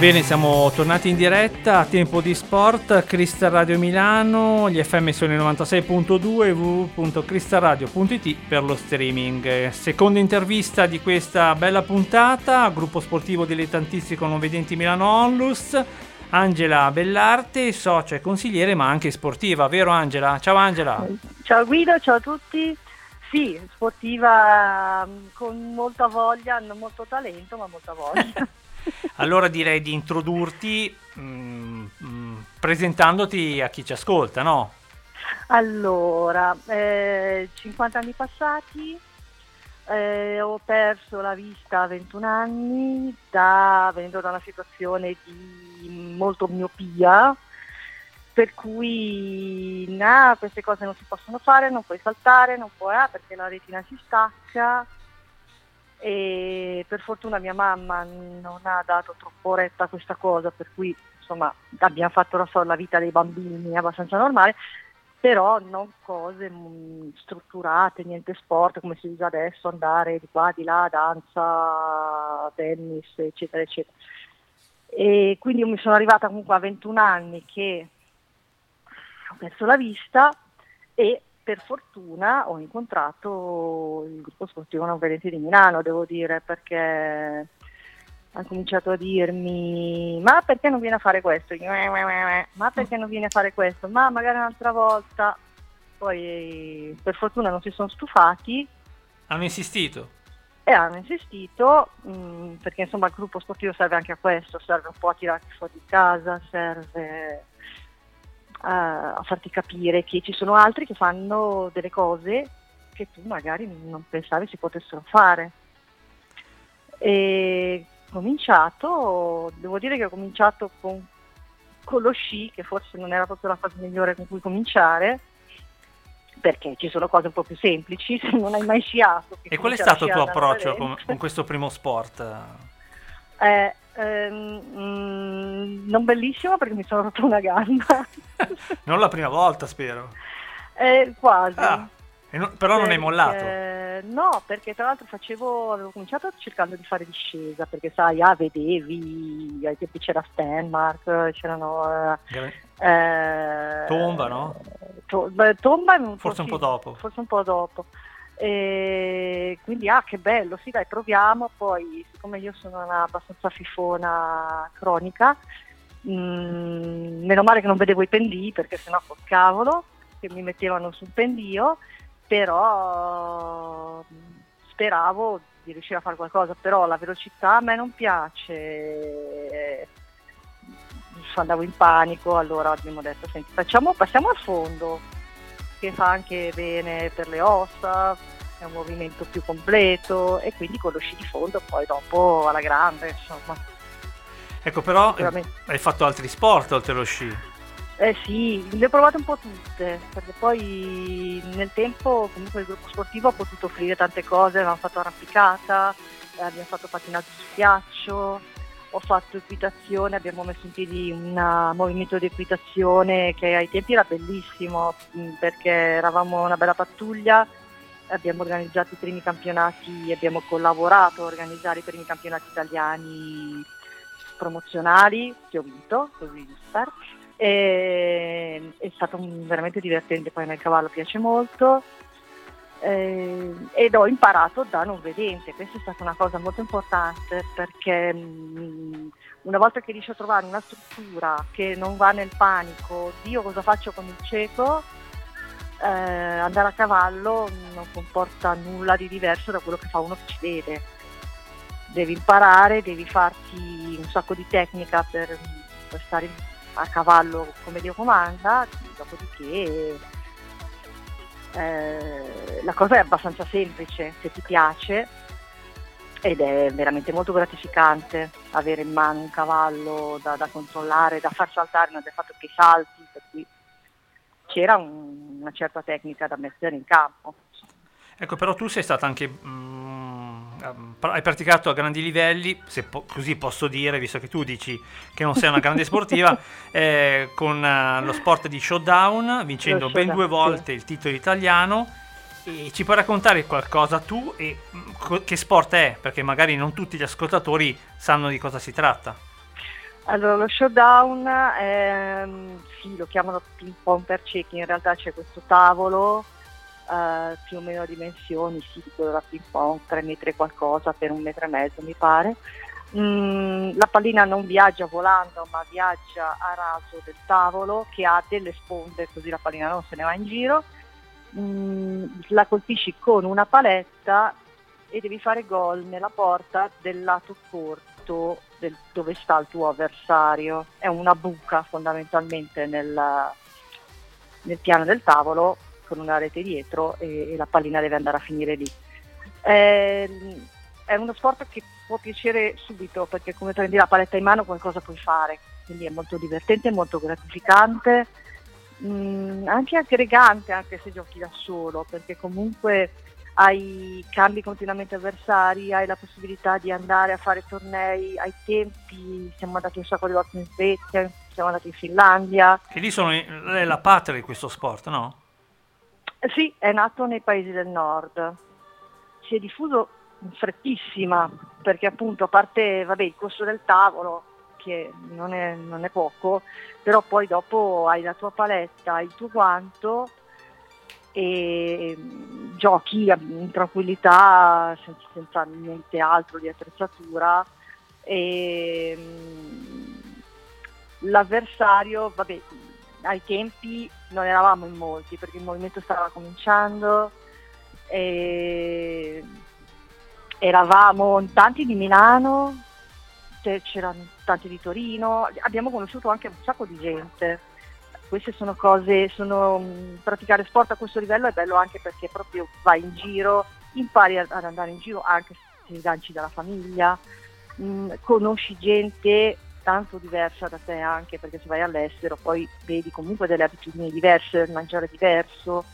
Bene, siamo tornati in diretta a Tempo di Sport, Cristal Radio Milano, gli FM sono i 96.2 e www.cristalradio.it per lo streaming. Seconda intervista di questa bella puntata, gruppo sportivo dilettantistico non vedenti Milano Onlus, Angela Bellarte, socia e consigliere ma anche sportiva, vero Angela? Ciao Angela! Ciao Guido, ciao a tutti. Sì, sportiva con molta voglia, non molto talento ma molta voglia. Allora direi di introdurti presentandoti a chi ci ascolta, no? Allora, 50 anni passati, ho perso la vista a 21 anni venendo da una situazione di molto miopia, per cui queste cose non si possono fare, non puoi saltare, non puoi perché la retina si stacca. E per fortuna mia mamma non ha dato troppo retta a questa cosa, per cui insomma abbiamo fatto la vita dei bambini abbastanza normale, però non cose strutturate, niente sport come si usa adesso, andare di qua, di là, danza, tennis, eccetera, eccetera. E quindi io mi sono arrivata comunque a 21 anni che ho perso la vista e per fortuna ho incontrato il gruppo sportivo non vedenti di Milano, devo dire, perché ha cominciato a dirmi: ma perché non viene a fare questo? Ma perché non viene a fare questo? Ma magari un'altra volta. Poi per fortuna non si sono stufati. Hanno insistito? Hanno insistito, perché insomma il gruppo sportivo serve anche a questo, serve un po' a tirarti fuori di casa, serve a farti capire che ci sono altri che fanno delle cose che tu magari non pensavi si potessero fare. E devo dire che ho cominciato con lo sci, che forse non era proprio la cosa migliore con cui cominciare, perché ci sono cose un po' più semplici se non hai mai sciato. E qual è stato il tuo approccio con questo primo sport? Non bellissimo, perché mi sono rotto una gamba. Non la prima volta, spero. Quasi. Però non hai mollato? No, perché tra l'altro avevo cominciato cercando di fare discesa, perché sai, vedevi, ai tempi c'era Stenmark, c'erano Tomba, no? Tomba forse un po' dopo. Forse un po' dopo. E quindi che bello, sì dai, proviamo. Poi siccome io sono una abbastanza fifona cronica, meno male che non vedevo i pendii, perché sennò col cavolo che mi mettevano sul pendio, però speravo di riuscire a fare qualcosa. Però la velocità a me non piace, andavo in panico. Allora abbiamo detto: senti, passiamo al fondo, che fa anche bene per le ossa, è un movimento più completo, e quindi con lo sci di fondo poi dopo alla grande, insomma. Ecco, però hai fatto altri sport oltre allo sci? Sì, le ho provate un po' tutte, perché poi nel tempo comunque il gruppo sportivo ha potuto offrire tante cose. Abbiamo fatto arrampicata, abbiamo fatto pattinaggio su ghiaccio, ho fatto equitazione, abbiamo messo in piedi un movimento di equitazione che ai tempi era bellissimo, perché eravamo una bella pattuglia, abbiamo organizzato i primi campionati, abbiamo collaborato a organizzare i primi campionati italiani promozionali, che ho vinto, così spero. È stato veramente divertente. Poi a me il cavallo piace molto, ed ho imparato da non vedente. Questa è stata una cosa molto importante, perché una volta che riesci a trovare una struttura che non va nel panico, Dio cosa faccio con il cieco, andare a cavallo non comporta nulla di diverso da quello che fa uno che ci vede. Devi imparare, devi farti un sacco di tecnica per stare a cavallo come Dio comanda, dopodiché la cosa è abbastanza semplice se ti piace, ed è veramente molto gratificante avere in mano un cavallo da controllare, da far saltare, non è fatto che salti, per cui c'era una certa tecnica da mettere in campo. Ecco, però tu sei stata anche hai praticato a grandi livelli, se così posso dire, visto che tu dici che non sei una grande sportiva, con lo sport di showdown, vincendo ben 2 volte il titolo italiano. E ci puoi raccontare qualcosa tu e che sport è? Perché magari non tutti gli ascoltatori sanno di cosa si tratta. Allora, lo showdown, sì, lo chiamano ping pong per ciechi, in realtà c'è questo tavolo più o meno dimensioni, sì, di quello da ping pong, 3 metri e qualcosa per 1,5 metri mi pare. La pallina non viaggia volando, ma viaggia a raso del tavolo che ha delle sponde, così la pallina non se ne va in giro. La colpisci con una paletta e devi fare gol nella porta del lato corto dove sta il tuo avversario. È una buca fondamentalmente nel piano del tavolo con una rete dietro e la pallina deve andare a finire lì. È uno sport che può piacere subito perché come prendi la paletta in mano qualcosa puoi fare, quindi è molto divertente, molto gratificante, anche aggregante anche se giochi da solo, perché comunque cambi continuamente avversari, hai la possibilità di andare a fare tornei. Ai tempi siamo andati un sacco di volte in Svezia, siamo andati in Finlandia. Che lì è la patria di questo sport, no? Sì, è nato nei paesi del nord, si è diffuso in frettissima, perché appunto a parte il costo del tavolo, che non è poco, però poi dopo hai la tua paletta, il tuo e giochi in tranquillità senza niente altro di attrezzatura e l'avversario, ai tempi non eravamo in molti perché il movimento stava cominciando e eravamo tanti di Milano, c'erano tanti di Torino, abbiamo conosciuto anche un sacco di gente. Queste sono cose, praticare sport a questo livello è bello anche perché proprio vai in giro, impari ad andare in giro anche se ti sganci dalla famiglia, conosci gente tanto diversa da te anche perché se vai all'estero poi vedi comunque delle abitudini diverse, il mangiare diverso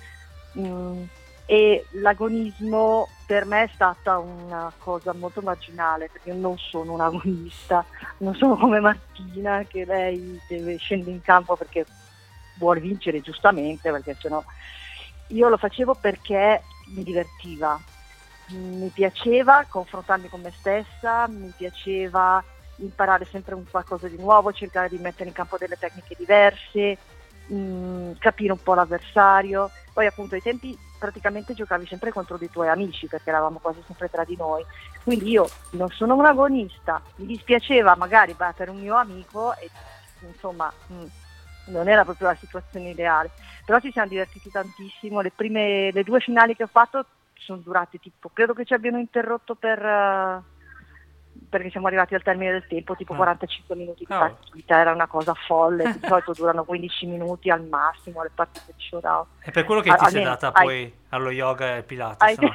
e l'agonismo per me è stata una cosa molto marginale perché io non sono un agonista, non sono come Martina che lei deve scendere in campo perché vuole vincere giustamente, perché sennò io lo facevo perché mi divertiva, mi piaceva confrontarmi con me stessa, mi piaceva imparare sempre un qualcosa di nuovo, cercare di mettere in campo delle tecniche diverse, capire un po' l'avversario. Poi appunto ai tempi praticamente giocavi sempre contro dei tuoi amici perché eravamo quasi sempre tra di noi, quindi io non sono un agonista, mi dispiaceva magari battere un mio amico e insomma non era proprio la situazione ideale, però ci siamo divertiti tantissimo. Le 2 finali che ho fatto sono durate credo che ci abbiano interrotto perché siamo arrivati al termine del tempo, 45 minuti di partita, era una cosa folle, di solito durano 15 minuti al massimo le partite di showdown. È per quello che ti sei data poi allo yoga e al Pilates, no?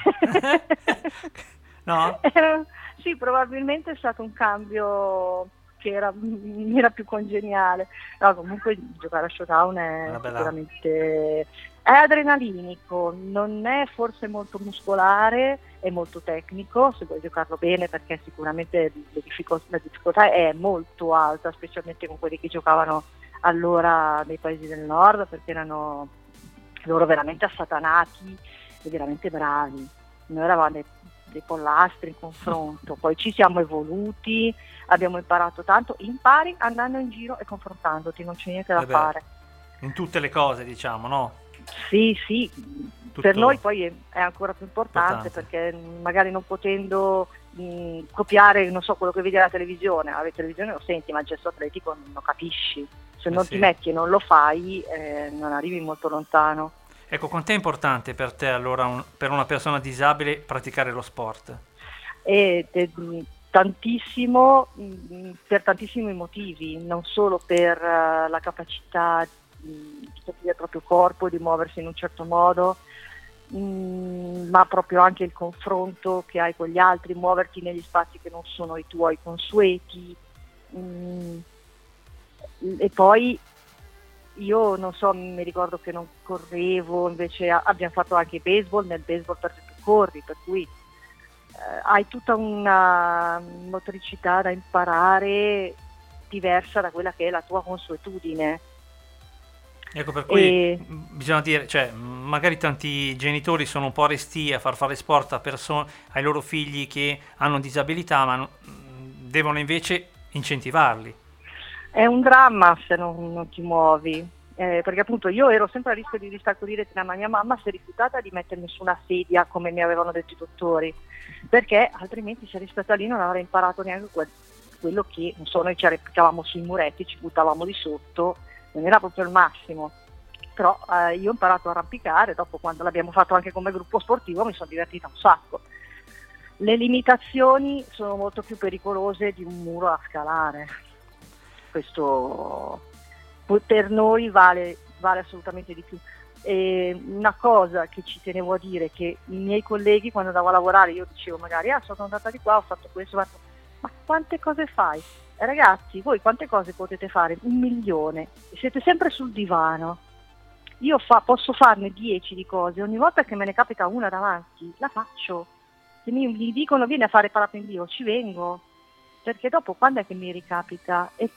No? Sì, probabilmente è stato un cambio che mi era più congeniale. No, comunque giocare a showdown è sicuramente è adrenalinico, non è forse molto muscolare, è molto tecnico se vuoi giocarlo bene perché sicuramente la difficoltà è molto alta, specialmente con quelli che giocavano allora nei paesi del nord perché erano loro veramente assatanati e veramente bravi. Noi eravamo dei pollastri in confronto, poi ci siamo evoluti, abbiamo imparato tanto, impari andando in giro e confrontandoti, non c'è niente da fare. In tutte le cose, diciamo, no? Sì, per noi poi è ancora più importante perché magari non potendo copiare, non so, quello che vedi alla televisione lo senti, ma il gesto atletico non lo capisci, se non ti metti e non lo fai non arrivi molto lontano. Ecco, quanto è importante per te allora, per una persona disabile, praticare lo sport? Tantissimo, per tantissimi motivi, non solo per la capacità di capire il proprio corpo, di muoversi in un certo modo, ma proprio anche il confronto che hai con gli altri, muoverti negli spazi che non sono i tuoi consueti, e poi io non so, mi ricordo che non correvo, invece abbiamo fatto anche baseball, nel baseball per esempio corri, per cui hai tutta una motricità da imparare diversa da quella che è la tua consuetudine. Ecco, per cui bisogna dire, cioè, magari tanti genitori sono un po' restii a far fare sport ai loro figli che hanno disabilità, ma devono invece incentivarli. È un dramma se non ti muovi, perché appunto io ero sempre a rischio di dispartorire, ma mia mamma si è rifiutata di mettermi su una sedia come mi avevano detto i dottori, perché altrimenti se eri stata lì non avrei imparato neanche quello che, non so, noi ci arrampicavamo sui muretti, ci buttavamo di sotto, non era proprio il massimo. Però io ho imparato a arrampicare, dopo quando l'abbiamo fatto anche come gruppo sportivo mi sono divertita un sacco. Le limitazioni sono molto più pericolose di un muro da scalare. Questo per noi vale assolutamente di più. E una cosa che ci tenevo a dire, che i miei colleghi quando andavo a lavorare, io dicevo magari sono andata di qua, ho fatto questo, ma quante cose fai? Ragazzi, voi quante cose potete fare? 1.000.000, siete sempre sul divano. Io posso farne 10 di cose, ogni volta che me ne capita una davanti la faccio. Se mi dicono vieni a fare parapendio, ci vengo, perché dopo quando è che mi ricapita e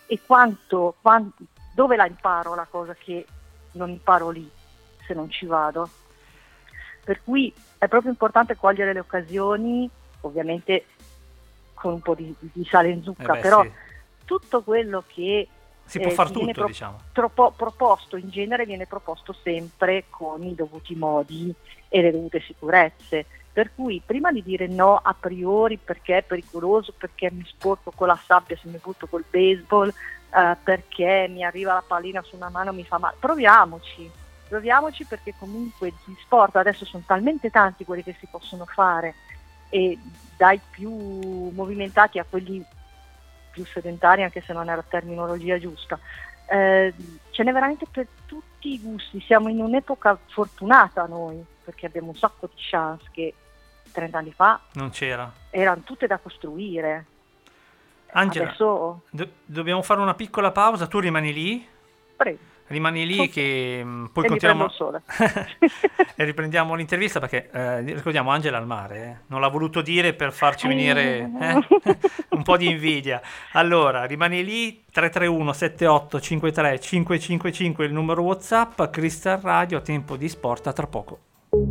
dove la imparo la cosa che non imparo lì se non ci vado? Per cui è proprio importante cogliere le occasioni, ovviamente con un po' di sale in zucca, però sì. Tutto quello che si può far tutto, diciamo. Proposto in genere viene proposto sempre con i dovuti modi e le dovute sicurezze. Per cui prima di dire no a priori perché è pericoloso, perché mi sporco con la sabbia se mi butto col baseball, perché mi arriva la pallina su una mano, mi fa male, proviamoci perché comunque gli sport adesso sono talmente tanti quelli che si possono fare, e dai più movimentati a quelli più sedentari, anche se non è la terminologia giusta. Ce n'è veramente per tutti i gusti, siamo in un'epoca fortunata noi, perché abbiamo un sacco di chance che 30 anni fa non c'era. Erano tutte da costruire. Angela, adesso dobbiamo fare una piccola pausa, tu rimani lì? Prego. Rimani lì che poi e continuiamo il sole. e riprendiamo l'intervista, perché ricordiamo Angela al mare, non l'ha voluto dire per farci venire un po' di invidia. Allora rimani lì, 331 78 53 555 il numero WhatsApp, Crystal Radio, a tempo di sport, a tra poco.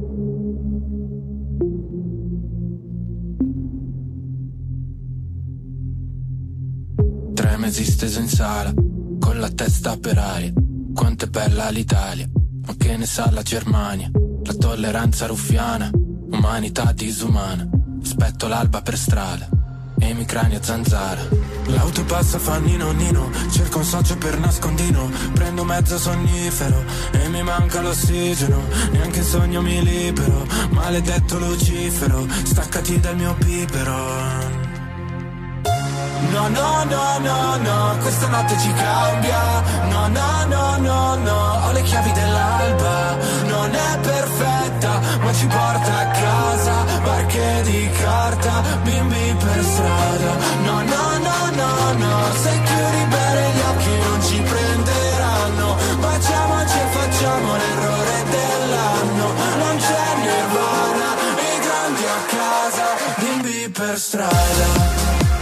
3 mesi steso in sala, con la testa per aria. Quanto è bella l'Italia, ma che ne sa la Germania? La tolleranza ruffiana, umanità disumana. Aspetto l'alba per strada e mi crani a zanzara. L'auto passa fa nino nino, cerco un socio per nascondino. Prendo mezzo sonnifero e mi manca l'ossigeno. Neanche in sogno mi libero, maledetto Lucifero, staccati dal mio pipero. No, no, no, no, no, questa notte ci cambia. No, no, no, no, no, ho le chiavi dell'alba. Non è perfetta, ma ci porta a casa. Barche di carta, bimbi per strada. No, no, no, no, no, se chiudi bene gli occhi non ci prenderanno. Baciamoci e facciamo l'errore dell'anno. Non c'è nirvana, i grandi a casa, bimbi per strada.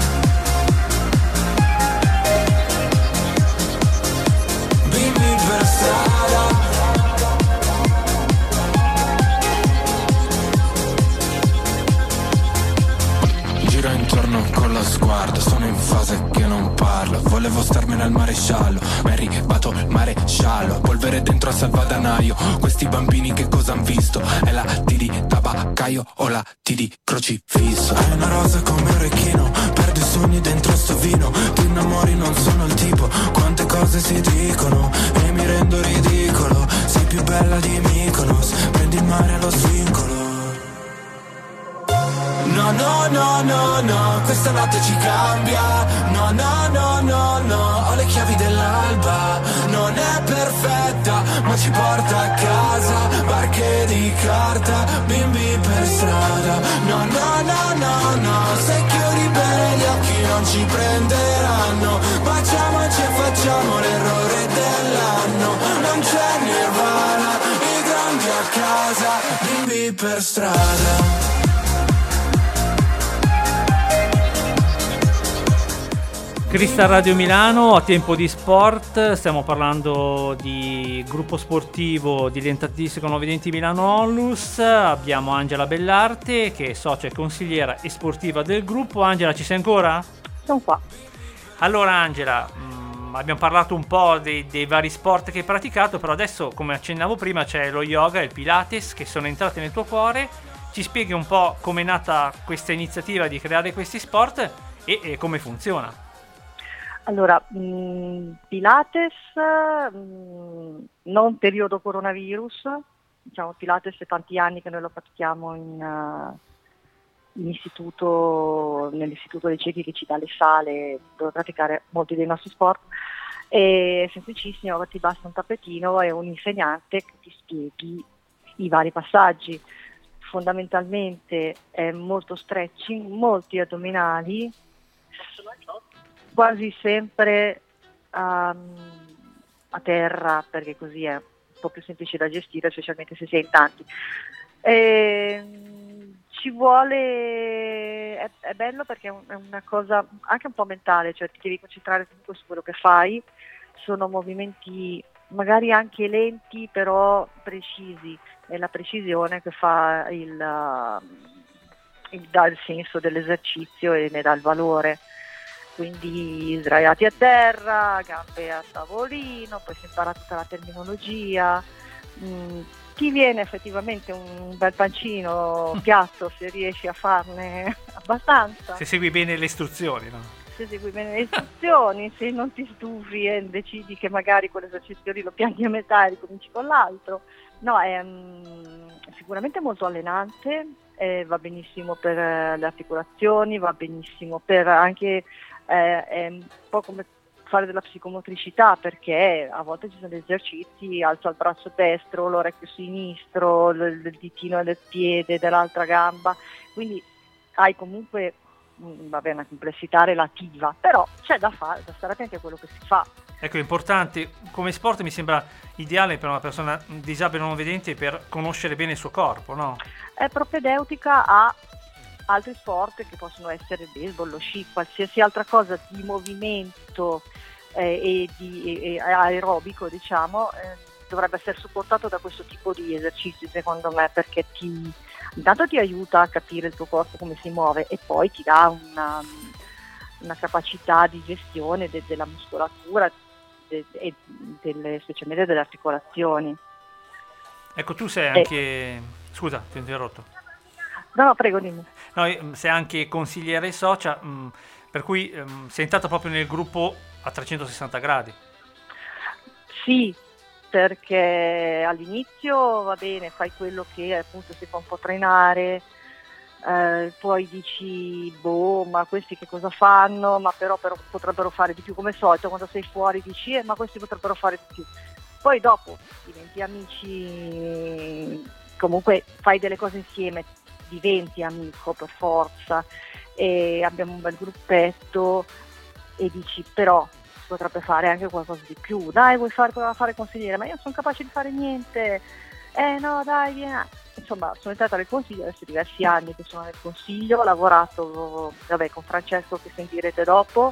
Giro intorno con lo sguardo, sono in fase che non parlo. Volevo starmene al maresciallo, ma è arrivato il maresciallo. Polvere dentro al salvadanaio, questi bambini che cosa han visto? È la T di tabaccaio o la T di crocifisso? Hai una rosa come un orecchino, perdo i sogni dentro sto vino. Ti innamori, non sono il tipo, quante cose si dicono e mi rendo ridicolo. Sei più bella di Mykonos, prendi il mare allo svincolo. No, no, no, no, no, questa notte ci cambia. No, no, no, no, no, ho le chiavi dell'alba. Non è perfetta, ma ci porta a casa. Barche di carta, bimbi per strada. No, no, no, no, no, se chiudi bene gli occhi non ci prenderanno. Baciamoci e facciamo l'errore dell'anno. Non c'è nirvana, i grandi a casa, bimbi per strada. Crystal Radio Milano, a tempo di sport, stiamo parlando di gruppo sportivo dilettantistico Nuovi Denti Milano Onlus. Abbiamo Angela Bellarte che è socia e consigliera e sportiva del gruppo. Angela, ci sei ancora? Sono qua. Allora Angela, abbiamo parlato un po' dei vari sport che hai praticato, però adesso, come accennavo prima, c'è lo yoga e il Pilates che sono entrati nel tuo cuore. Ci spieghi un po' come è nata questa iniziativa di creare questi sport e come funziona? Allora, Pilates, non periodo coronavirus, diciamo Pilates è tanti anni che noi lo pratichiamo in istituto, nell'istituto dei ciechi che ci dà le sale dove praticare molti dei nostri sport. È semplicissimo, ti basta un tappetino e un insegnante che ti spieghi i vari passaggi. Fondamentalmente è molto stretching, molti addominali, quasi sempre a terra, perché così è un po' più semplice da gestire, specialmente se si è in tanti. Ci vuole, è bello perché è una cosa anche un po' mentale, cioè ti devi concentrare comunque su quello che fai, sono movimenti magari anche lenti però precisi, è la precisione che fa dà il senso dell'esercizio e ne dà il valore. Quindi sdraiati a terra, gambe a tavolino, poi si impara tutta la terminologia. Ti viene effettivamente un bel pancino piatto se riesci a farne abbastanza. Se segui bene le istruzioni, no? Se segui bene le istruzioni, se non ti stufi e decidi che magari quell'esercizio lì lo pianti a metà e ricominci con l'altro. No, è sicuramente molto allenante, va benissimo per le articolazioni, va benissimo per anche, è un po' come fare della psicomotricità, perché a volte ci sono degli esercizi, alzo il braccio destro, l'orecchio sinistro, il ditino del piede, dell'altra gamba, quindi hai comunque una complessità relativa, però c'è da fare, da stare attenti a quello che si fa. Ecco, è importante, come sport mi sembra ideale per una persona disabile o non vedente per conoscere bene il suo corpo, no? È propedeutica a altri sport che possono essere baseball, lo sci, qualsiasi altra cosa di movimento e di aerobico, diciamo, dovrebbe essere supportato da questo tipo di esercizi, secondo me, perché intanto ti aiuta a capire il tuo corpo come si muove e poi ti dà una capacità di gestione della muscolatura e specialmente delle articolazioni. Ecco, tu sei anche... Scusa, ti ho interrotto. No, prego, dimmi. No, sei anche consigliere social, per cui sei entrato proprio nel gruppo a 360 gradi. Sì, perché all'inizio va bene, fai quello che appunto si fa un po' trainare, poi dici, ma questi che cosa fanno, ma però potrebbero fare di più, come al solito, quando sei fuori dici, ma questi potrebbero fare di più. Poi dopo diventi amici, comunque fai delle cose insieme, diventi amico per forza, e abbiamo un bel gruppetto e dici, però si potrebbe fare anche qualcosa di più, dai, vuoi provare a fare consigliere, ma io sono capace di fare niente, no dai, vieni. Insomma, sono entrata nel consiglio, adesso diversi anni che sono nel consiglio, ho lavorato con Francesco, che sentirete dopo,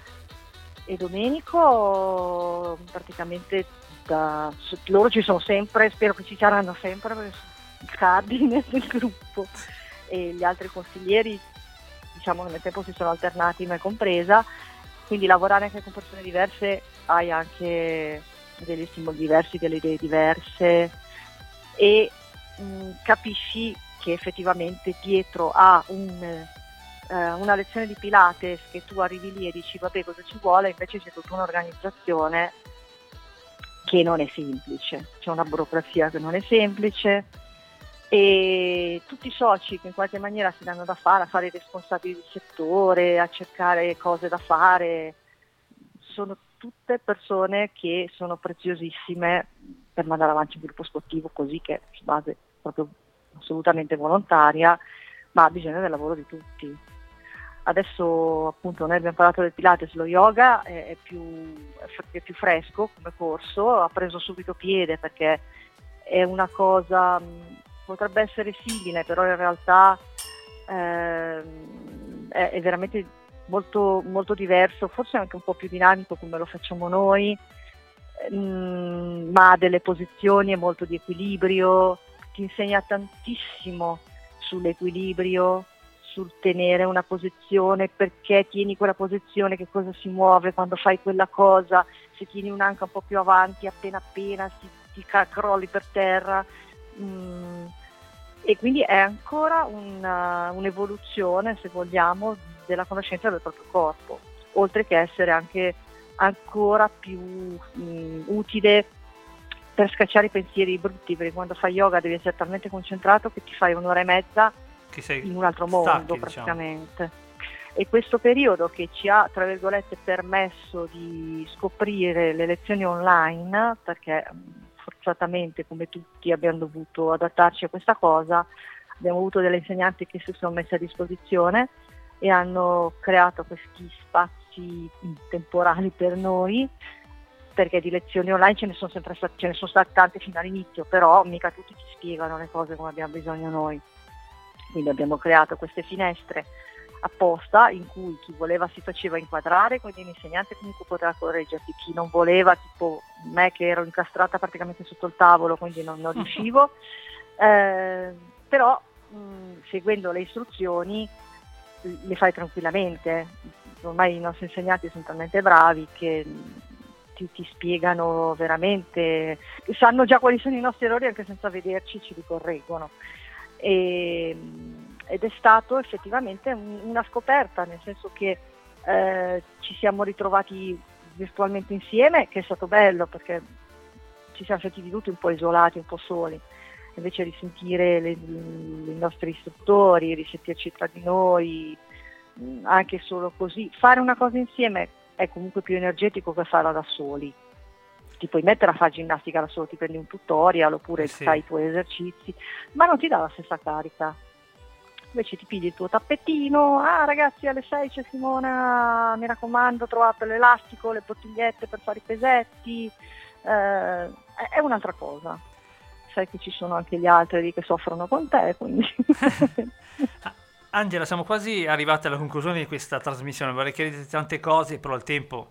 e Domenico, praticamente loro ci sono sempre, spero che ci saranno sempre, perché sono il cardine del gruppo, e gli altri consiglieri, diciamo che nel tempo si sono alternati, me compresa, quindi lavorare anche con persone diverse, hai anche degli stimoli diversi, delle idee diverse, e capisci che effettivamente dietro a una lezione di Pilates, che tu arrivi lì e dici vabbè cosa ci vuole, invece c'è tutta un'organizzazione che non è semplice, c'è una burocrazia che non è semplice, e tutti i soci che in qualche maniera si danno da fare, a fare i responsabili di settore, a cercare cose da fare, sono tutte persone che sono preziosissime per mandare avanti un gruppo sportivo così, che è su base proprio assolutamente volontaria, ma ha bisogno del lavoro di tutti. Adesso appunto noi abbiamo parlato del Pilates, lo yoga è più fresco come corso, ha preso subito piede perché è una cosa, potrebbe essere simile, però in realtà è veramente molto, molto diverso, forse anche un po' più dinamico come lo facciamo noi, ma ha delle posizioni e molto di equilibrio, ti insegna tantissimo sull'equilibrio, sul tenere una posizione, perché tieni quella posizione, che cosa si muove quando fai quella cosa, se tieni un'anca un po' più avanti appena ti crolli per terra. E quindi è ancora un'evoluzione, se vogliamo, della conoscenza del proprio corpo, oltre che essere anche ancora più utile per scacciare i pensieri brutti, perché quando fai yoga devi essere talmente concentrato che ti fai un'ora e mezza in un altro mondo, praticamente. Diciamo. E questo periodo che ci ha, tra virgolette, permesso di scoprire le lezioni online, perché forzatamente, come tutti, abbiamo dovuto adattarci a questa cosa, abbiamo avuto delle insegnanti che si sono messe a disposizione e hanno creato questi spazi temporali per noi, perché di lezioni online ce ne sono state tante fino all'inizio, però mica tutti ci spiegano le cose come abbiamo bisogno noi. Quindi abbiamo creato queste finestre apposta in cui chi voleva si faceva inquadrare, quindi l'insegnante comunque poteva correggerti, chi non voleva, tipo me che ero incastrata praticamente sotto il tavolo, quindi non riuscivo, però seguendo le istruzioni le fai tranquillamente. Ormai i nostri insegnanti sono talmente bravi che ti spiegano veramente, sanno già quali sono i nostri errori, anche senza vederci ci li correggono. Ed è stato effettivamente una scoperta, nel senso che ci siamo ritrovati virtualmente insieme, che è stato bello perché ci siamo sentiti tutti un po' isolati, un po' soli, invece di sentire i nostri istruttori, risentirci tra di noi, anche solo così. Fare una cosa insieme è comunque più energetico che farla da soli. Ti puoi mettere a fare ginnastica da solo, ti prendi un tutorial oppure fai i tuoi esercizi, ma non ti dà la stessa carica. Invece ti pigli il tuo tappetino, ragazzi alle 6 c'è Simona, mi raccomando trovate l'elastico, le bottigliette per fare i pesetti, è un'altra cosa. Sai che ci sono anche gli altri che soffrono con te, quindi... Angela, siamo quasi arrivati alla conclusione di questa trasmissione, vorrei chiederti tante cose, però il tempo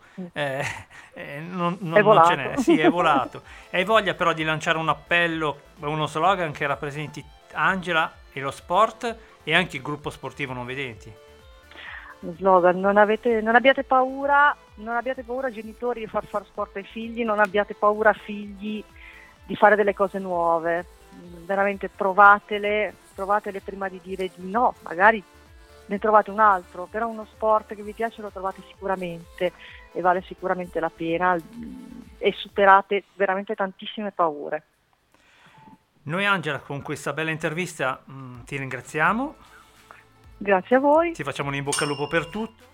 non ce n'è. Sì, è volato. Hai voglia però di lanciare un appello, uno slogan che rappresenti Angela e lo sport e anche il gruppo sportivo Non Vedenti? Lo slogan, non abbiate paura genitori di far sport ai figli, non abbiate paura figli di fare delle cose nuove, veramente provatele prima di dire di no, magari ne trovate un altro, però uno sport che vi piace lo trovate sicuramente e vale sicuramente la pena e superate veramente tantissime paure. Noi Angela con questa bella intervista ti ringraziamo. Grazie a voi. Ti facciamo un in bocca al lupo per tutto.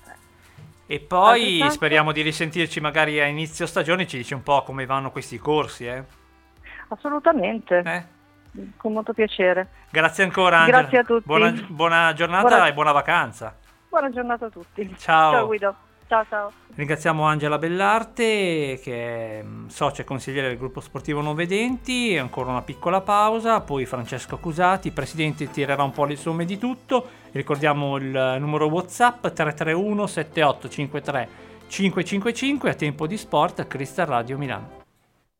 E poi speriamo di risentirci magari a inizio stagione, ci dici un po' come vanno questi corsi. Assolutamente. Con molto piacere. Grazie ancora Angela. Grazie a tutti. Buona giornata e buona vacanza. Buona giornata a tutti. Ciao Guido. Ciao. Ringraziamo Angela Bellarte che è socia e consigliere del gruppo sportivo Non Vedenti. Ancora una piccola pausa, poi Francesco Accusati, presidente, tirerà un po' le somme di tutto. Ricordiamo il numero WhatsApp 331 7853 555. A Tempo di Sport, Crystal Radio Milano.